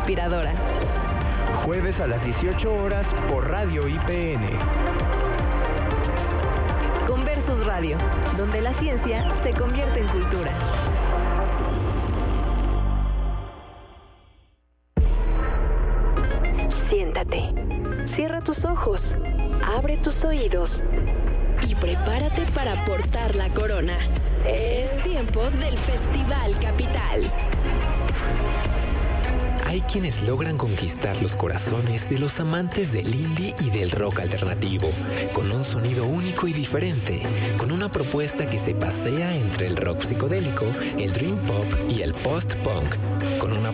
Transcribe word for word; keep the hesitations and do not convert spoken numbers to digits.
inspiradora. Jueves a las dieciocho horas por Radio I P N. Conversos Radio, donde la ciencia se convierte en cultura. Siéntate, cierra tus ojos, abre tus oídos y prepárate para portar la corona. Es tiempo del Festival Capital. Hay quienes logran conquistar los corazones de los amantes del indie y del rock alternativo, con un sonido único y diferente, con una propuesta que se pasea entre el rock psicodélico, el dream pop y el post-punk, con una